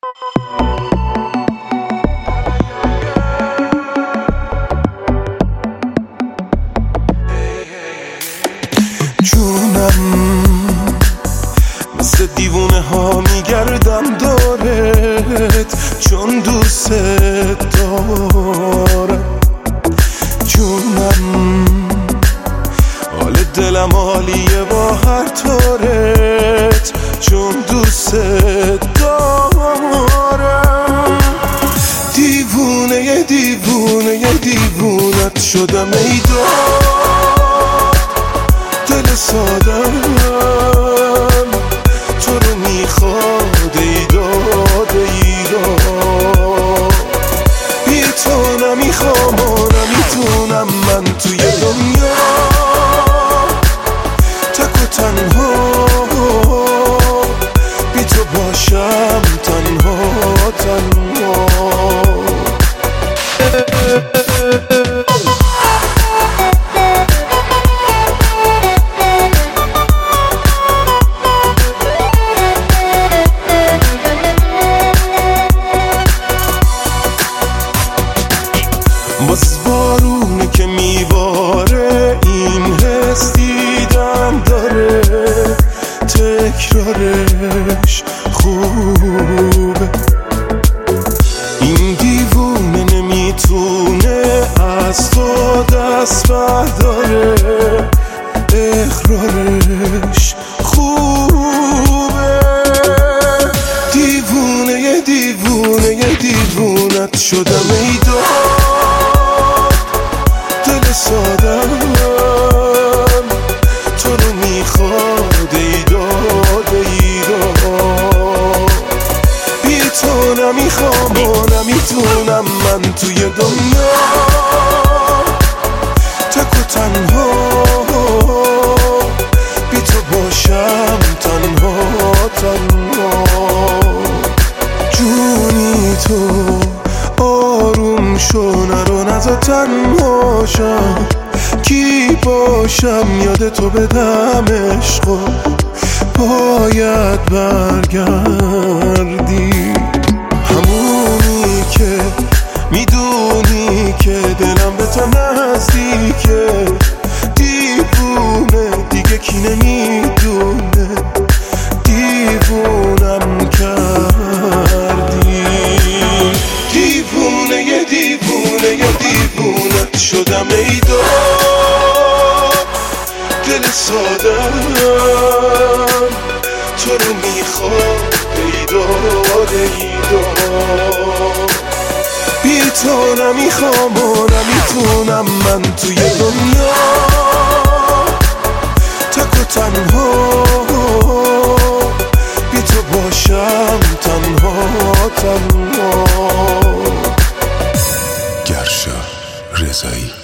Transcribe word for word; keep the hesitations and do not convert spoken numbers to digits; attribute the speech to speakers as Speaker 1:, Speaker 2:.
Speaker 1: جونم مثل دیوونه ها میگردم دارت، چون دوست دارم. جونم حال دلم حالیه با هر طورت، چون دوست دارم. دیوونه یه دیوونه یه دیوونت شدم ای داد دل سادم، تو رو میخواد ای داد ای داد. بی تو نمیخوام و نمیتونم من توی دنیا تک و تنها، بی تو باشم تنها تنها. باز بارونه که میباره این حس دیدم داره، تکرارش خوبه. این دیوونه نمیتونه از تو دست برداره، اقرارش خوبه. دیوونه یه دیوونه یه دیوونت شدم ای داد دل سادم، تو رو میخواد ای داد ای داد. بی تو نمیخوام و نمیتونم من توی دنیا تک و تنها، بی تو باشم تنها تنها. جونی تو آروم شو، نرو نزا تنها شم، کی باشم یاد تو بدم عشقو، باید برگردی. همونی که میدونی که دلم به تو نزدیکه، دیوونه دیگه کی نمیدونه دیوونم کردی. دیوونه یه دیوونه یه دیوونت شدم ای داد دل سادم، تو رو میخواد ای داد ای داد. بی تو نمیخوام و نمیتونم من توی دنیا تک و تنها، بی تو باشم تنها تنها.
Speaker 2: گرشا رضایی.